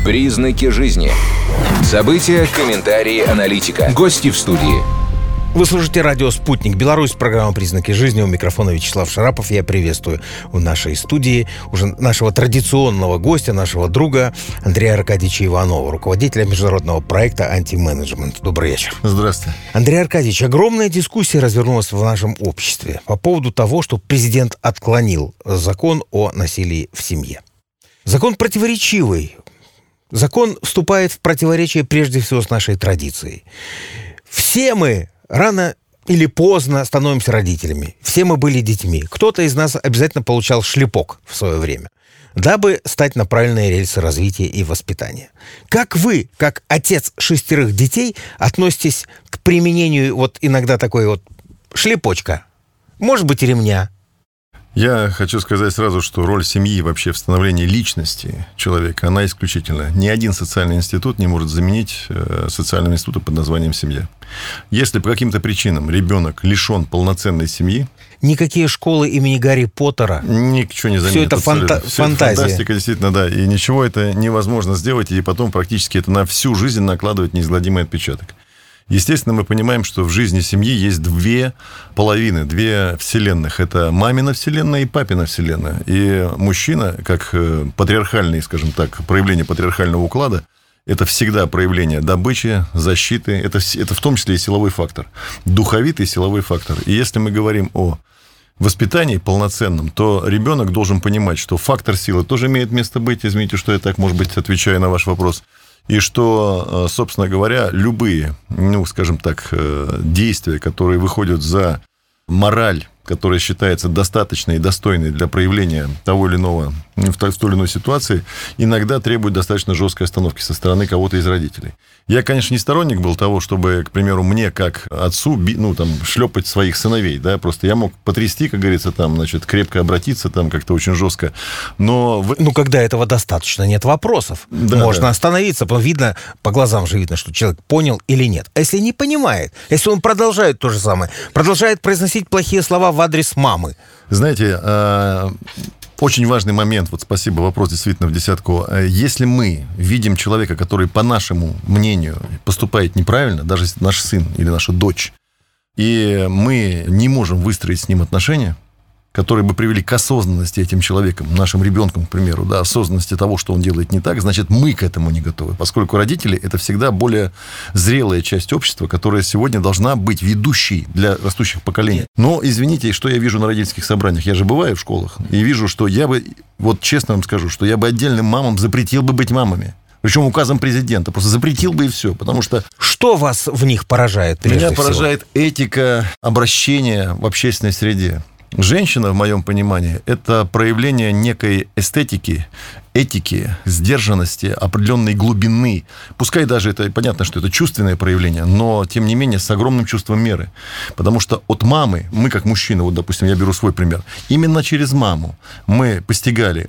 Признаки жизни. События, комментарии, аналитика. Гости в студии. Вы слушаете радио «Спутник Беларусь», программа «Признаки жизни». У микрофона Вячеслав Шарапов. Я приветствую в нашей студии уже нашего традиционного гостя, нашего друга Андрея Аркадьевича Иванова, руководителя международного проекта «Антименеджмент». Добрый вечер. Здравствуйте. Андрей Аркадьевич, огромная дискуссия развернулась в нашем обществе по поводу того, что президент отклонил закон о насилии в семье. Закон противоречивый. Закон вступает в противоречие прежде всего с нашей традицией. Все мы рано или поздно становимся родителями. Все мы были детьми. Кто-то из нас обязательно получал шлепок в свое время, дабы стать на правильные рельсы развития и воспитания. Как вы, как отец 6 детей, относитесь к применению вот иногда такой вот шлепочка? Может быть, ремня? Я хочу сказать сразу, что роль семьи вообще в становлении личности человека, она исключительна. Ни один социальный институт не может заменить социального института под названием «семья». Если по каким-то причинам ребенок лишен полноценной семьи... Никакие школы имени Гарри Поттера... Ничего не заменит. Все это фантазия. Фантастика, действительно, да. И ничего это невозможно сделать, и потом практически это на всю жизнь накладывает неизгладимый отпечаток. Естественно, мы понимаем, что в жизни семьи есть 2 половины, 2 вселенных. Это мамина вселенная и папина вселенная. И мужчина, как патриархальный, скажем так, проявление патриархального уклада, это всегда проявление добычи, защиты. Это в том числе и силовой фактор. Духовитый силовой фактор. И если мы говорим о воспитании полноценном, то ребенок должен понимать, что фактор силы тоже имеет место быть. Извините, что я так, может быть, отвечаю на ваш вопрос. И что, собственно говоря, любые, скажем так, действия, которые выходят за мораль, которая считается достаточной и достойной для проявления того или иного, в той или иной ситуации, иногда требуют достаточно жесткой остановки со стороны кого-то из родителей. Я, конечно, не сторонник был того, чтобы, к примеру, мне, как отцу, шлепать своих сыновей, да, просто я мог потрясти, как говорится, крепко обратиться, как-то очень жестко, но... когда этого достаточно, нет вопросов. Да, можно остановиться, видно, по глазам же видно, что человек понял или нет. А если не понимает, если он продолжает то же самое, продолжает произносить плохие слова в адрес мамы. Знаете, очень важный момент, спасибо, вопрос действительно в десятку. Если мы видим человека, который, по нашему мнению, поступает неправильно, даже если наш сын или наша дочь, и мы не можем выстроить с ним отношения, которые бы привели к осознанности этим человеком, нашим ребенком, к примеру, да, осознанности того, что он делает не так, значит, мы к этому не готовы. Поскольку родители – это всегда более зрелая часть общества, которая сегодня должна быть ведущей для растущих поколений. Но, извините, что я вижу на родительских собраниях? Я же бываю в школах и вижу, что я бы, честно вам скажу, что я бы отдельным мамам запретил бы быть мамами. Причем указом президента. Просто запретил бы и все. Потому что... Что вас в них поражает прежде всего? Меня поражает этика обращения в общественной среде. Женщина, в моем понимании, это проявление некой эстетики, этики, сдержанности, определенной глубины. Пускай даже это, понятно, что это чувственное проявление, но, тем не менее, с огромным чувством меры. Потому что от мамы, мы как мужчины, допустим, я беру свой пример, именно через маму мы постигали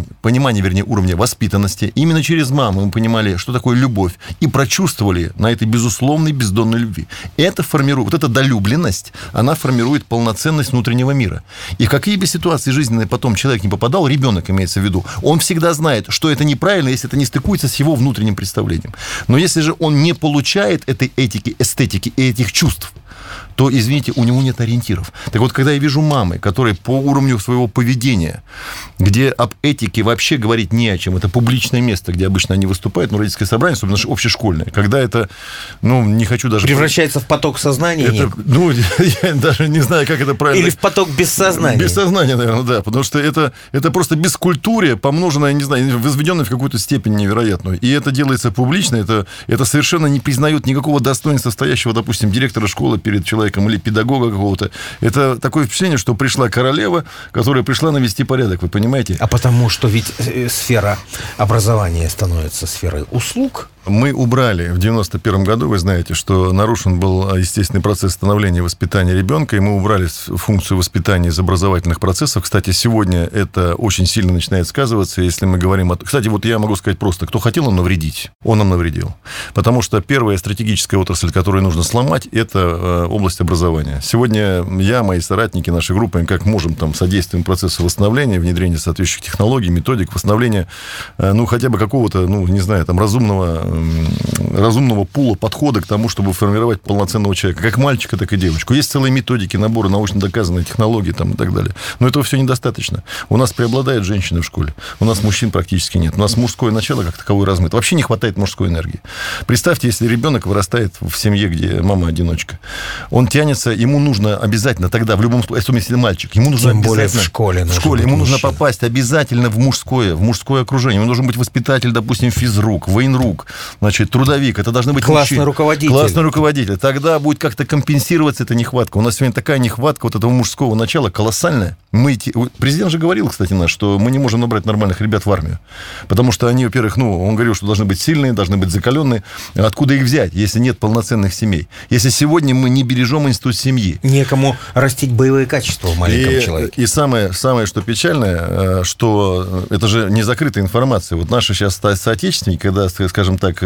уровня воспитанности. Именно через маму мы понимали, что такое любовь, и прочувствовали на этой безусловной, бездонной любви. Это формирует, эта долюбленность, она формирует полноценность внутреннего мира. И в какие бы ситуации жизненные потом человек не попадал, ребенок имеется в виду, он всегда знает, что это неправильно, если это не стыкуется с его внутренним представлением. Но если же он не получает этой этики, эстетики и этих чувств, то, извините, у него нет ориентиров. Так вот, когда я вижу мамы, которые по уровню своего поведения, где об этике вообще говорить не о чем, это публичное место, где обычно они выступают, родительское собрание, особенно общешкольное, когда это, не хочу даже... Превращается в поток сознания? Я даже не знаю, как это правильно... Или в поток бессознания? Бессознания, наверное, да, потому что это просто бескультурие, помноженное, не знаю, возведенное в какую-то степень невероятную. И это делается публично, это совершенно не признает никакого достоинства стоящего, допустим, директора школы перед человеком или педагога какого-то. Это такое впечатление, что пришла королева, которая пришла навести порядок, вы понимаете? А потому что ведь сфера образования становится сферой услуг, Мы убрали в 91 году, вы знаете, что нарушен был естественный процесс становления и воспитания ребенка, и мы убрали функцию воспитания из образовательных процессов. Кстати, сегодня это очень сильно начинает сказываться, если мы говорим о... Кстати, вот я могу сказать просто, кто хотел нам навредить, он нам навредил. Потому что первая стратегическая отрасль, которую нужно сломать, это область образования. Сегодня я, мои соратники, наши группы, как можем, там, содействуем процессу восстановления, внедрения соответствующих технологий, методик, восстановления, хотя бы какого-то, не знаю, там, разумного пула подхода к тому, чтобы формировать полноценного человека, как мальчика, так и девочку. Есть целые методики, наборы научно доказанные технологии там, и так далее. Но этого все недостаточно. У нас преобладают женщины в школе. У нас мужчин практически нет. У нас мужское начало как таковое размыто. Вообще не хватает мужской энергии. Представьте, если ребенок вырастает в семье, где мама одиночка. Он тянется, ему нужно обязательно тогда, в любом случае, если мальчик, ему нужно тем обязательно... более в школе. Ему нужно попасть обязательно в мужское окружение. Ему должен быть воспитатель, допустим, физрук, военрук, значит, трудовик. Это должны быть классный руководитель. Классный руководитель. Тогда будет как-то компенсироваться эта нехватка. У нас сегодня такая нехватка вот этого мужского начала колоссальная. Президент же говорил, кстати, что мы не можем набрать нормальных ребят в армию. Потому что они, во-первых, он говорил, что должны быть сильные, должны быть закаленные. Откуда их взять, если нет полноценных семей? Если сегодня мы не бережем институт семьи. Некому растить боевые качества в маленьком человеке. И самое, что печальное, что это же не закрытая информация. Вот наши сейчас соотечественники, когда, скажем так,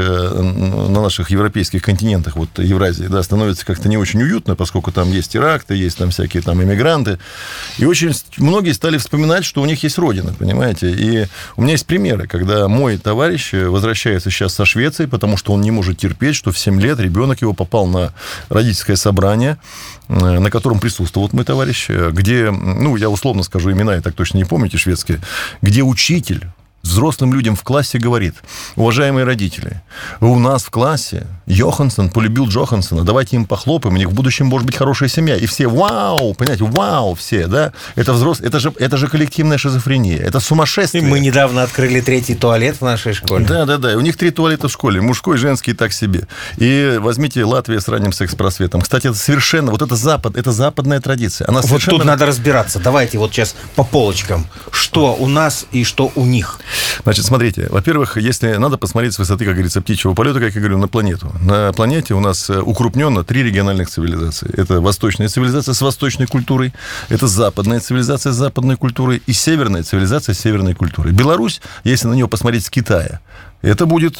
на наших европейских континентах, вот Евразии, да, становится как-то не очень уютно, поскольку там есть теракты, есть там всякие там иммигранты. И очень многие стали вспоминать, что у них есть родина, понимаете. И у меня есть примеры, когда мой товарищ возвращается сейчас со Швеции, потому что он не может терпеть, что в 7 лет ребенок его попал на родительское собрание, на котором присутствовал вот мой товарищ, где, я условно скажу имена, я так точно не помните, шведские, где учитель взрослым людям в классе говорит: уважаемые родители, у нас в классе Йоханссон полюбил Джоханссона, давайте им похлопаем, у них в будущем может быть хорошая семья. И все вау, понимаете, вау, все, да? Это взрослый, это же коллективная шизофрения, это сумасшествие. И мы недавно открыли 3-й туалет в нашей школе. Да, у них 3 туалета в школе, мужской, женский, так себе. И возьмите Латвию с ранним секс-просветом. Кстати, это совершенно, вот это западная традиция. Она совершенно... Вот тут надо разбираться. Давайте вот сейчас по полочкам. Что у нас и что у них? Значит, смотрите, во-первых, если надо посмотреть с высоты, как говорится, птичьего полета, как я говорю, на планету. На планете у нас укрупненно 3 региональных цивилизации. Это восточная цивилизация с восточной культурой, это западная цивилизация с западной культурой и северная цивилизация с северной культурой. Беларусь, если на нее посмотреть с Китая, это будет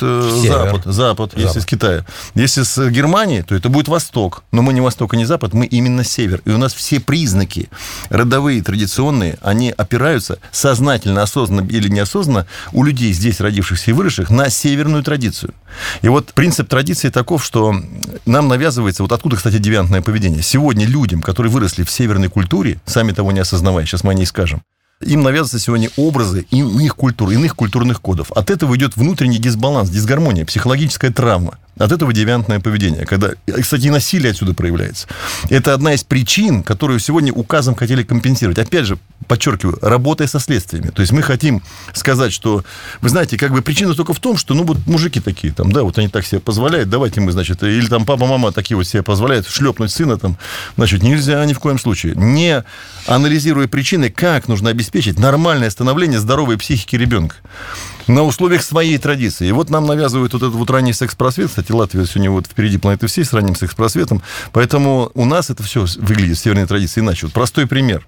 Запад, если с Китая. Если с Германии, то это будет Восток. Но мы не Восток и не Запад, мы именно Север. И у нас все признаки родовые, традиционные, они опираются сознательно, осознанно или неосознанно у людей, здесь родившихся и выросших, на северную традицию. И вот принцип традиции таков, что нам навязывается, вот откуда, кстати, девиантное поведение. Сегодня людям, которые выросли в северной культуре, сами того не осознавая, сейчас мы о ней скажем, им навязываются сегодня образы иных культур, иных культурных кодов. От этого идет внутренний дисбаланс, дисгармония, психологическая травма. От этого девиантное поведение. Когда, кстати, и насилие отсюда проявляется. Это одна из причин, которую сегодня указом хотели компенсировать. Опять же, подчеркиваю, работая со следствиями. То есть мы хотим сказать, что, вы знаете, как бы причина только в том, что, вот мужики такие, там, да, вот они так себе позволяют, давайте мы, значит, или там папа, мама такие вот себе позволяют шлепнуть сына, там, значит, нельзя ни в коем случае. Не анализируя причины, как нужно обеспечить нормальное становление здоровой психики ребенка на условиях своей традиции. И вот нам навязывают вот этот вот ранний секс-просвет. Кстати, Латвия сегодня вот впереди планеты всей с ранним секс-просветом. Поэтому у нас это все выглядит в северной традиции иначе. Вот простой пример.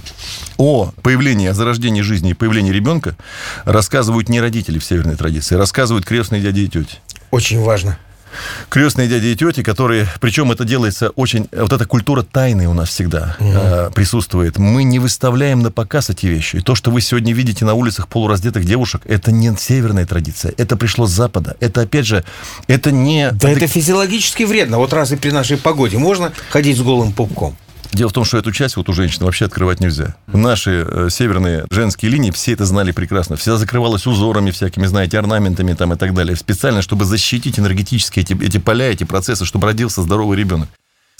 О появлении, о зарождении жизни и появлении ребенка рассказывают не родители в северной традиции, рассказывают крестные дяди и тети. Очень важно. Крестные дяди и тети, которые... Причем это делается очень... Вот эта культура тайны у нас всегда присутствует. Мы не выставляем на показ эти вещи. И то, что вы сегодня видите на улицах полураздетых девушек, это не северная традиция. Это пришло с Запада. Это, опять же, это не... Да это физиологически вредно. Вот разве при нашей погоде можно ходить с голым пупком? Дело в том, что эту часть вот у женщин вообще открывать нельзя. Наши северные женские линии все это знали прекрасно. Вся закрывалась узорами всякими, знаете, орнаментами там и так далее. Специально, чтобы защитить энергетически эти поля, эти процессы, чтобы родился здоровый ребенок.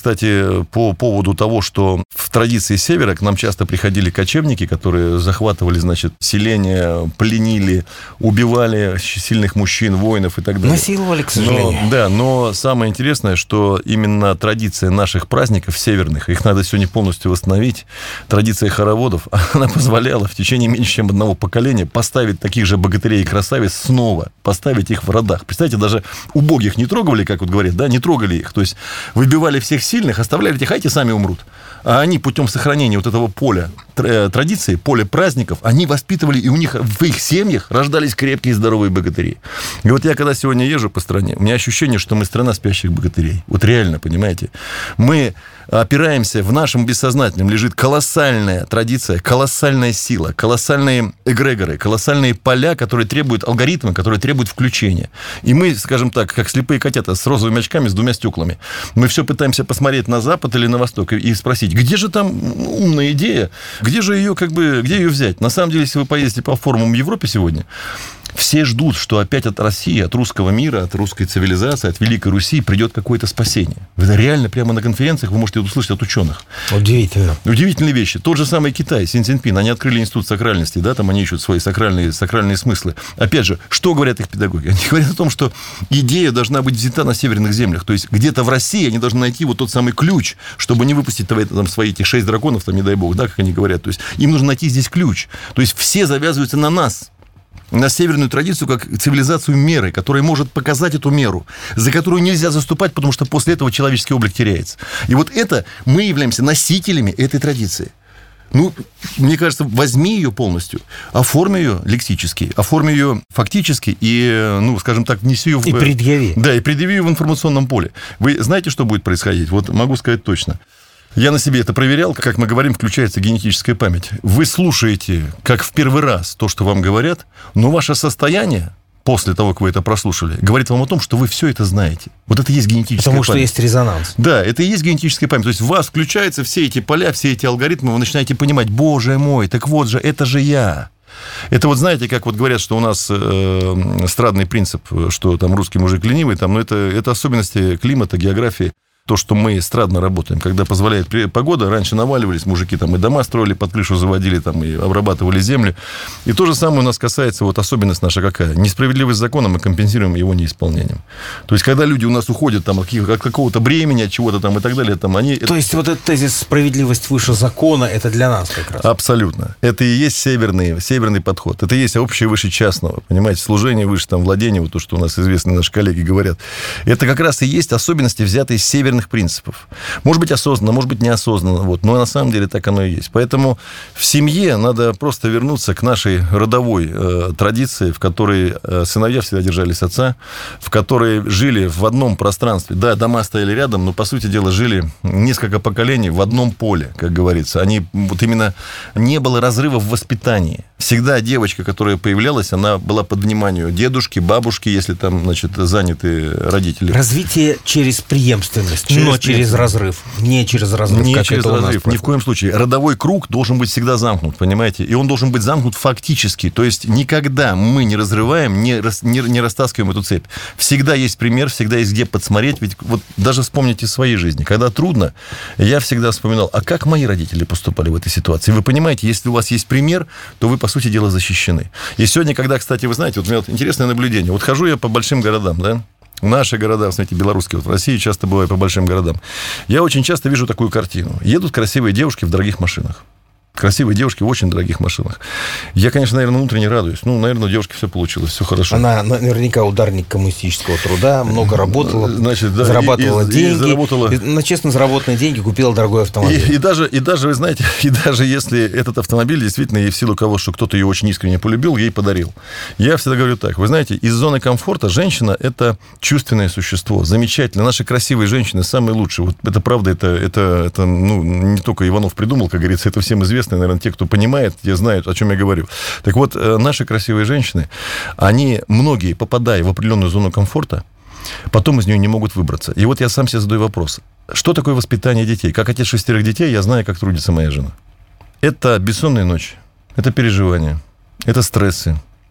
кстати, по поводу того, что в традиции Севера к нам часто приходили кочевники, которые захватывали, значит, селения, пленили, убивали сильных мужчин, воинов и так далее. Насиловали, к сожалению. Но самое интересное, что именно традиция наших праздников северных, их надо сегодня полностью восстановить, традиция хороводов, она позволяла в течение меньше чем одного поколения поставить таких же богатырей и красавиц снова, поставить их в родах. Представьте, даже убогих не трогали, как вот говорят, да, не трогали их. То есть выбивали всех сильных, оставляли этих, а эти сами умрут. А они путем сохранения вот этого поля традиции, поля праздников, они воспитывали, и у них в их семьях рождались крепкие и здоровые богатыри. И вот я, когда сегодня езжу по стране, у меня ощущение, что мы страна спящих богатырей. Вот реально, понимаете? Мы опираемся, в нашем бессознательном лежит колоссальная традиция, колоссальная сила, колоссальные эгрегоры, колоссальные поля, которые требуют алгоритмы, которые требуют включения. И мы, скажем так, как слепые котята с розовыми очками, с двумя стеклами. Мы все пытаемся посмотреть на запад или на восток и спросить, где же там умная идея, где же ее, где ее взять? На самом деле, если вы поездите по форумам в Европе сегодня, все ждут, что опять от России, от русского мира, от русской цивилизации, от Великой Руси придет какое-то спасение. Это реально прямо на конференциях вы можете услышать от ученых. Удивительно. Удивительные вещи. Тот же самый Китай, Си Цзиньпин, они открыли институт сакральности, да, там они ищут свои сакральные смыслы. Опять же, что говорят их педагоги? Они говорят о том, что идея должна быть взята на северных землях. То есть где-то в России они должны найти вот тот самый ключ, чтобы не выпустить там свои эти 6 драконов, там, не дай бог, да, как они говорят. То есть им нужно найти здесь ключ. То есть все завязываются на нас. На северную традицию как цивилизацию меры, которая может показать эту меру, за которую нельзя заступать, потому что после этого человеческий облик теряется. И вот это мы являемся носителями этой традиции. Ну, мне кажется, возьми ее полностью, оформи ее лексически, оформи ее фактически и, ну, скажем так, внеси ее в... И предъяви. Да, и предъяви ее в информационном поле. Вы знаете, что будет происходить? Вот могу сказать точно. Я на себе это проверял. Как мы говорим, включается генетическая память. Вы слушаете, как в первый раз, то, что вам говорят, но ваше состояние, после того, как вы это прослушали, говорит вам о том, что вы все это знаете. Вот это и есть генетическая память. Потому что есть резонанс. Да, это и есть генетическая память. То есть в вас включаются все эти поля, все эти алгоритмы, вы начинаете понимать, боже мой, так вот же, это же я. Это вот знаете, как вот говорят, что у нас эстрадный принцип, что там русский мужик ленивый, там, но это особенности климата, географии. То, что мы эстрадно работаем, когда позволяет погода, раньше наваливались мужики, там и дома строили, под крышу заводили, там и обрабатывали землю. И то же самое у нас касается, вот особенность наша какая? Несправедливость закона, мы компенсируем его неисполнением. То есть, когда люди у нас уходят там, от какого-то бремени, от чего-то там и так далее, там они... То есть, вот этот тезис «справедливость выше закона» — это для нас как раз? Абсолютно. Это и есть северный подход. Это и есть общее выше частного, понимаете, служение выше там владения, вот то, что у нас известные наши коллеги говорят. Это как раз и есть особенности, взятые из северных принципов. Может быть, осознанно, может быть, неосознанно, вот, но на самом деле так оно и есть. Поэтому в семье надо просто вернуться к нашей родовой традиции, в которой сыновья всегда держались отца, в которой жили в одном пространстве. Да, дома стояли рядом, но, по сути дела, жили несколько поколений в одном поле, как говорится. Они вот именно не было разрыва в воспитании. Всегда девочка, которая появлялась, она была под вниманием дедушки, бабушки, если там, значит, заняты родители. Развитие через преемственность. Но через разрыв. Не через разрыв, не как через это у нас разрыв. происходит. Ни в коем случае. Родовой круг должен быть всегда замкнут, понимаете? И он должен быть замкнут фактически. То есть никогда мы не разрываем, не растаскиваем эту цепь. Всегда есть пример, всегда есть где подсмотреть. Ведь вот даже вспомните своей жизни. Когда трудно, я всегда вспоминал, а как мои родители поступали в этой ситуации? Вы понимаете, если у вас есть пример, то вы, по сути дела, защищены. И сегодня, когда, кстати, вы знаете, вот у меня вот интересное наблюдение. Вот хожу я по большим городам, да? Наши города, смотрите, белорусские, вот в России часто бываю по большим городам. Я очень часто вижу такую картину. Едут красивые девушки в дорогих машинах. Красивые девушки в очень дорогих машинах. Я, конечно, наверное, внутренне радуюсь. Ну, наверное, у девушки все получилось, все хорошо. Она наверняка ударник коммунистического труда, много работала, значит, да, зарабатывала деньги. заработала... На честно заработанные деньги купила дорогой автомобиль. И даже, вы знаете, и даже если этот автомобиль действительно, и в силу того, что кто-то ее очень искренне полюбил, ей подарил. Я всегда говорю так. Вы знаете, из зоны комфорта женщина – это чувственное существо. Замечательно. Наши красивые женщины самые лучшие. Вот это правда, это ну, не только Иванов придумал, как говорится, это всем известно. Наверное, те, кто понимает, те знают, о чем я говорю. Так вот, наши красивые женщины, они, многие, попадая в определенную зону комфорта, потом из нее не могут выбраться. И вот я сам себе задаю вопрос. Что такое воспитание детей? Как отец 6 детей, я знаю, как трудится моя жена. Это бессонные ночи, это переживания, это стрессы,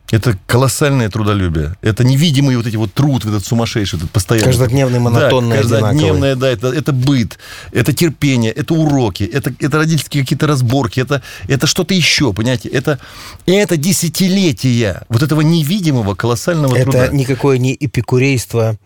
Это колоссальное трудолюбие. Это невидимый вот эти вот труд, этот сумасшедший, этот постоянный. Каждодневный, монотонный, каждодневное, да, это быт, это терпение, это уроки, это родительские какие-то разборки, это что-то еще, понимаете? Это десятилетия вот этого невидимого колоссального труда. Это никакое не эпикурейство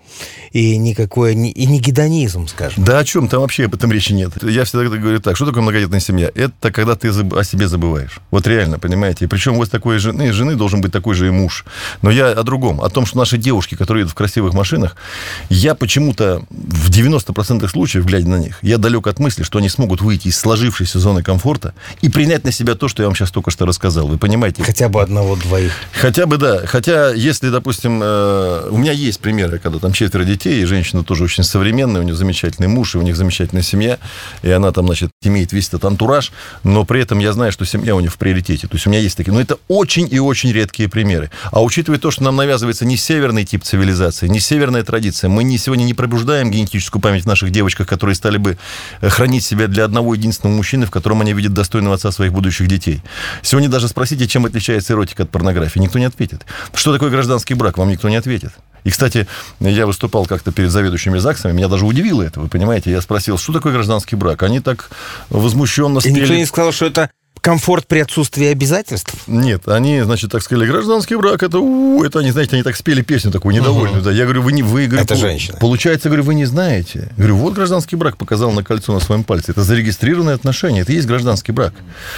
и никакое не гедонизм, скажем. Да о чем там вообще об этом речи нет. Я всегда говорю так, что такое многодетная семья? Это когда ты о себе забываешь. Вот реально, понимаете? И причем вот такой жены должен быть такой же и муж. Но я о другом. О том, что наши девушки, которые едут в красивых машинах, я почему-то в 90% случаев, глядя на них, я далек от мысли, что они смогут выйти из сложившейся зоны комфорта и принять на себя то, что я вам сейчас только что рассказал. Вы понимаете? Хотя бы одного-двоих. Хотя бы, да. Хотя, если, допустим, у меня есть примеры, когда там 4 детей, и женщина тоже очень современная, у нее замечательный муж, и у них замечательная семья, и она там, значит, имеет весь этот антураж, но при этом я знаю, что семья у них в приоритете. То есть у меня есть такие. Но это очень и очень редкие примеры. А учитывая то, что нам навязывается не северный тип цивилизации, не северная традиция, мы сегодня не пробуждаем генетическую память в наших девочках, которые стали бы хранить себя для одного единственного мужчины, в котором они видят достойного отца своих будущих детей. Сегодня даже спросите, чем отличается эротика от порнографии, никто не ответит. Что такое гражданский брак, вам никто не ответит. И, кстати, я выступал как-то перед заведующими ЗАГСами, меня даже удивило это, вы понимаете. Я спросил, что такое гражданский брак? Они так возмущенно спели. И никто не сказал, что это комфорт при отсутствии обязательств? Нет, они, значит, так сказали, гражданский брак, это они, знаете, они так спели песню такую недовольную. Да. Я говорю, вы говорю, это женщина. Получается, говорю, вы не знаете. Говорю, вот гражданский брак показал на кольцо на своем пальце. Это зарегистрированные отношения, это и есть гражданский брак.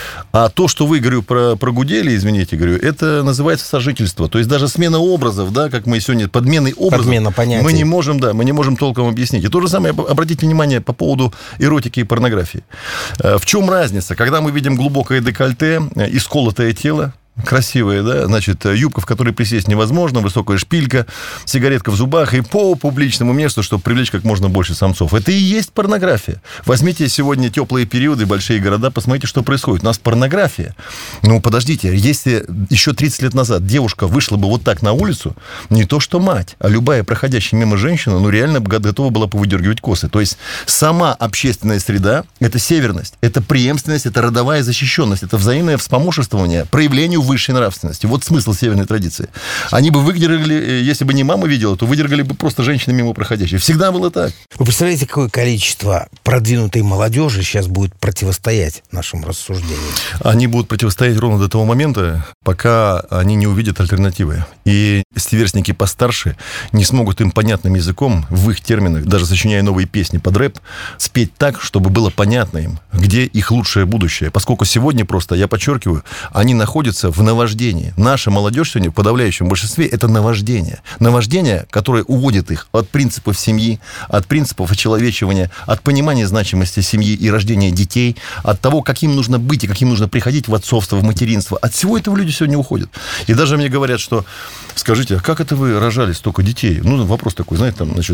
А то, что вы, говорю, прогудели, извините, говорю, это называется сожительство. То есть даже смена образов, да, как мы сегодня, подменой образов. Подмена понятий. Мы не можем толком объяснить. И то же самое, обратите внимание по поводу эротики и порнографии. В чем разница? Когда мы видим глубокое декольте, исколотое тело, красивая, да, значит, юбка, в которой присесть невозможно, высокая шпилька, сигаретка в зубах и по публичному месту, чтобы привлечь как можно больше самцов. Это и есть порнография. Возьмите сегодня теплые периоды, большие города, посмотрите, что происходит. У нас порнография. Ну, подождите, если еще 30 лет назад девушка вышла бы вот так на улицу, не то что мать, а любая проходящая мимо женщина, ну, реально готова была повыдергивать косы. То есть сама общественная среда – это северность, это преемственность, это родовая защищенность, это взаимное вспомоществование, проявлению высшей нравственности. Вот смысл северной традиции. Они бы выдергали, если бы не мама видела, то выдергали бы просто женщины мимо проходящие. Всегда было так. Вы представляете, какое количество продвинутой молодежи сейчас будет противостоять нашим рассуждениям? Они будут противостоять ровно до того момента, пока они не увидят альтернативы. И сверстники постарше не смогут им понятным языком, в их терминах, даже сочиняя новые песни под рэп, спеть так, чтобы было понятно им, где их лучшее будущее. Поскольку сегодня просто, я подчеркиваю, они находятся в наваждении. Наша молодежь сегодня в подавляющем большинстве это наваждение. Наваждение, которое уводит их от принципов семьи, от принципов очеловечивания, от понимания значимости семьи и рождения детей, от того, каким нужно быть и каким нужно приходить в отцовство, в материнство. От всего этого люди сегодня уходят. И даже мне говорят, что скажите, а как это вы рожали столько детей? Ну, вопрос такой, знаете, там, значит,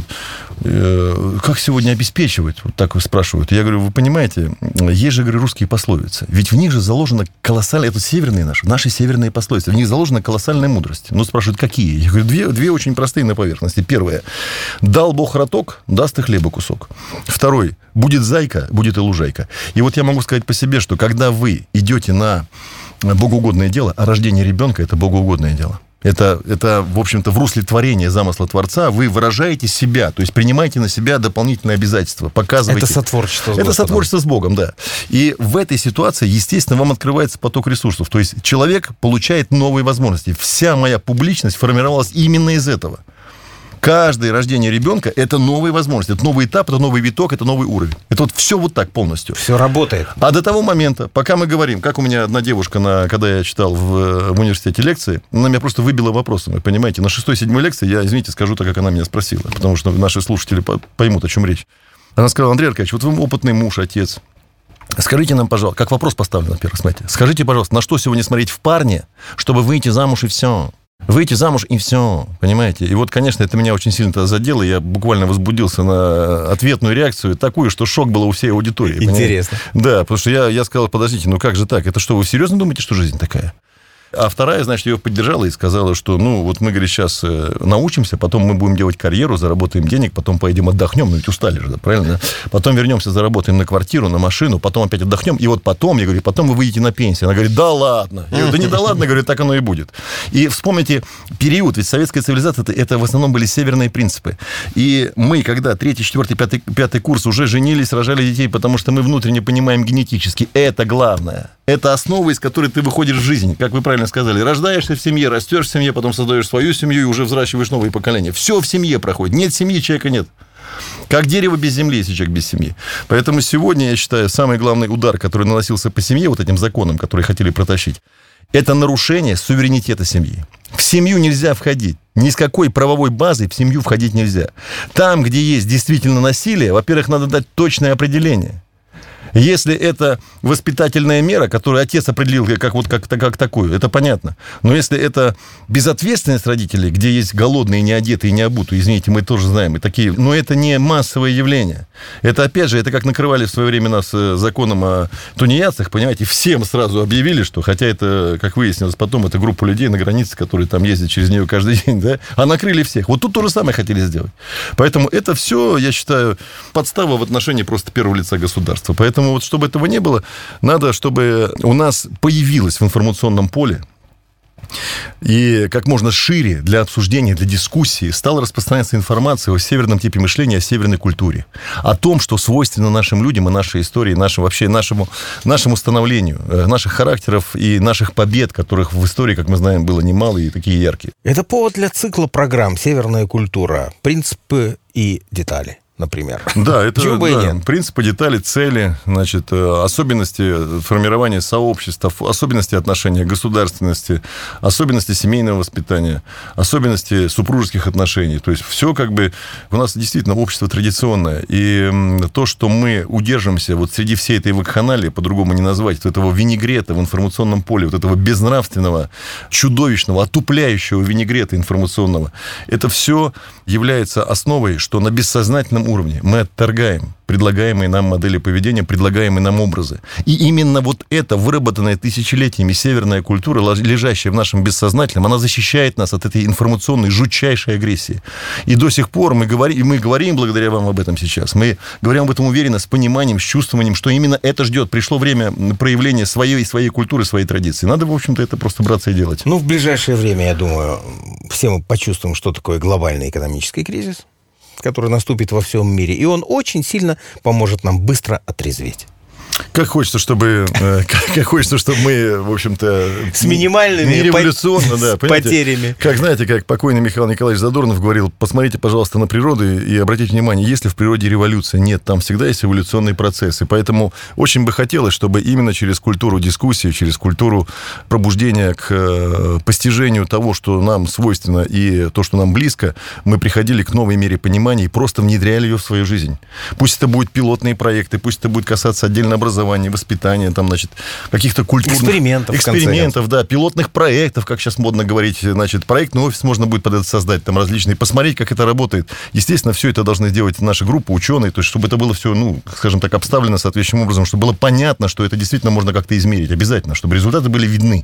как сегодня обеспечивать? Вот так спрашивают. Я говорю, вы понимаете, есть же, говорю, русские пословицы. Ведь в них же заложено колоссальное, это северные наши северные пословицы, в них заложена колоссальная мудрость. Ну, спрашивают, какие? Я говорю, две очень простые на поверхности. Первое. Дал Бог роток, даст и хлеба кусок. Второй. Будет зайка, будет и лужайка. И вот я могу сказать по себе, что когда вы идете на богоугодное дело, а рождение ребенка – это богоугодное дело. Это, в общем-то, в русле творения замысла Творца вы выражаете себя, то есть принимаете на себя дополнительные обязательства, показываете... Это сотворчество с Господом. Это сотворчество с Богом, да. И в этой ситуации, естественно, вам открывается поток ресурсов. То есть человек получает новые возможности. Вся моя публичность формировалась именно из этого. Каждое рождение ребенка – это новые возможности, это новый этап, это новый виток, это новый уровень. Это вот все вот так полностью. Все работает. А до того момента, пока мы говорим, как у меня одна девушка, когда я читал в университете лекции, она меня просто выбила вопросом, вы понимаете. На 6-7 лекции я, извините, скажу так, как она меня спросила, потому что наши слушатели поймут, о чем речь. Она сказала, Андрей Аркадьевич, вот вы опытный муж, отец. Скажите нам, пожалуйста, как вопрос поставлен, во-первых, смотрите. Скажите, пожалуйста, на что сегодня смотреть в парне, чтобы выйти замуж и все? Выйти замуж и все, понимаете? И вот, конечно, это меня очень сильно задело. Я буквально возбудился на ответную реакцию, такую, что шок был у всей аудитории. Интересно. Понимаете? Да, потому что я сказал, подождите, ну как же так? Это что, вы серьезно думаете, что жизнь такая? А вторая, значит, ее поддержала и сказала, что, вот мы, говорит, сейчас научимся, потом мы будем делать карьеру, заработаем денег, потом поедем отдохнем, ведь устали же, да, правильно? Потом вернемся, заработаем на квартиру, на машину, потом опять отдохнем, и вот потом, я говорю, потом вы выйдете на пенсию. Она говорит, да ладно. Я говорю, да не да ладно, говорю, так оно и будет. И вспомните период, ведь советская цивилизация, это в основном были северные принципы. И мы, когда 3, 4, 5 курс уже женились, рожали детей, потому что мы внутренне понимаем генетически, это главное. Это основа, из которой ты выходишь в жизнь, как вы правильно сказали. Рождаешься в семье, растешь в семье, потом создаешь свою семью и уже взращиваешь новые поколения. Все в семье проходит. Нет семьи, человека нет. Как дерево без земли, если человек без семьи. Поэтому сегодня, я считаю, самый главный удар, который наносился по семье, вот этим законам, которые хотели протащить, это нарушение суверенитета семьи. В семью нельзя входить. Ни с какой правовой базой в семью входить нельзя. Там, где есть действительно насилие, во-первых, надо дать точное определение. Если это воспитательная мера, которую отец определил как такую, это понятно. Но если это безответственность родителей, где есть голодные, неодетые, необутые, извините, мы тоже знаем, и такие, но это не массовое явление. Это, опять же, это как накрывали в свое время нас законом о тунеядцах, понимаете, всем сразу объявили, что, хотя это, как выяснилось потом, это группа людей на границе, которые там ездят через нее каждый день, да, а накрыли всех. Вот тут то же самое хотели сделать. Поэтому это все, я считаю, подстава в отношении просто первого лица государства. Поэтому вот, чтобы этого не было, надо, чтобы у нас появилось в информационном поле и как можно шире для обсуждения, для дискуссии стала распространяться информация о северном типе мышления, о северной культуре. О том, что свойственно нашим людям и нашей истории, нашему становлению, наших характеров и наших побед, которых в истории, как мы знаем, было немало и такие яркие. Это повод для цикла программ «Северная культура. Принципы и детали». Например. Да, это принципы, детали, цели, значит, особенности формирования сообществ, особенности отношения к государственности, особенности семейного воспитания, особенности супружеских отношений. То есть все как бы... У нас действительно общество традиционное. И то, что мы удержимся вот среди всей этой вакханалии, по-другому не назвать, вот этого винегрета в информационном поле, вот этого безнравственного, чудовищного, отупляющего винегрета информационного, это все является основой, что на бессознательном уровне мы отторгаем предлагаемые нам модели поведения, предлагаемые нам образы. И именно вот эта выработанная тысячелетиями северная культура, лежащая в нашем бессознательном, она защищает нас от этой информационной жутчайшей агрессии. И до сих пор мы говорим благодаря вам об этом сейчас. Мы говорим об этом уверенно, с пониманием, с чувствованием, что именно это ждет. Пришло время проявления своей культуры, своей традиции. Надо, в общем-то, это просто браться и делать. В ближайшее время, я думаю, все мы почувствуем, что такое глобальный экономический кризис, который наступит во всем мире, и он очень сильно поможет нам быстро отрезветь. Как хочется, чтобы мы, в общем-то... С минимальными потерями. Как покойный Михаил Николаевич Задорнов говорил, посмотрите, пожалуйста, на природу и обратите внимание, есть ли в природе революция? Нет, там всегда есть эволюционные процессы. Поэтому очень бы хотелось, чтобы именно через культуру дискуссии, через культуру пробуждения к постижению того, что нам свойственно и то, что нам близко, мы приходили к новой мере понимания и просто внедряли ее в свою жизнь. Пусть это будут пилотные проекты, пусть это будет касаться отдельно образования, воспитания, там, значит, каких-то культурных... Экспериментов, да, пилотных проектов, как сейчас модно говорить, значит, проектный офис можно будет под это создать, там, различные, посмотреть, как это работает. Естественно, все это должны делать наша группа, ученые, то есть, чтобы это было все, скажем так, обставлено соответствующим образом, чтобы было понятно, что это действительно можно как-то измерить, обязательно, чтобы результаты были видны.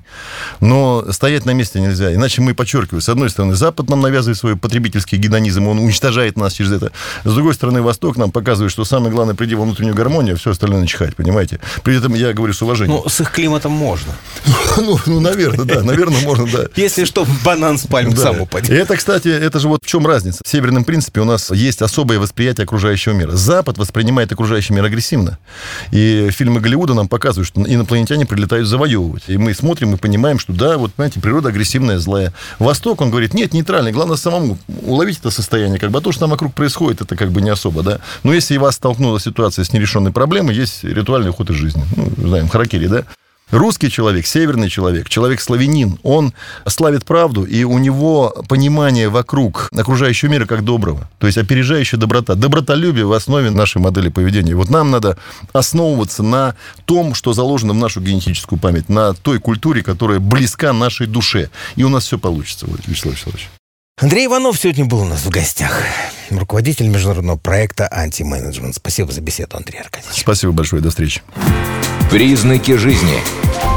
Но стоять на месте нельзя, иначе мы, подчеркиваю, с одной стороны, Запад нам навязывает свой потребительский гедонизм, он уничтожает нас через это. С другой стороны, Восток нам показывает, что самое главное, приди во внутреннюю гармонию, а все остальное чихать, понимаете? При этом я говорю с уважением. С их климатом можно. Наверное, да. Наверное, можно, да. Если что, банан с пальмы сам упадет. И это, кстати, это же вот в чем разница. В северном принципе у нас есть особое восприятие окружающего мира. Запад воспринимает окружающий мир агрессивно. И фильмы Голливуда нам показывают, что инопланетяне прилетают завоевывать. И мы смотрим и понимаем, что да, вот, понимаете, природа агрессивная, злая. Восток, он говорит, нет, нейтральный. Главное самому уловить это состояние. А то, что там вокруг происходит, это не особо, да. Но если вас столкнула ситуация с нерешенной проблемой, есть ритуальный уход из жизни. Знаем, харакири, да? Русский человек, северный человек-славянин, он славит правду, и у него понимание вокруг окружающего мира как доброго. То есть опережающая доброта. Добротолюбие в основе нашей модели поведения. Вот нам надо основываться на том, что заложено в нашу генетическую память, на той культуре, которая близка нашей душе. И у нас все получится, Вячеслав Вячеславович. Андрей Иванов сегодня был у нас в гостях. Руководитель международного проекта «Антименеджмент». Спасибо за беседу, Андрей Аркадьевич. Спасибо большое. До встречи. Признаки жизни.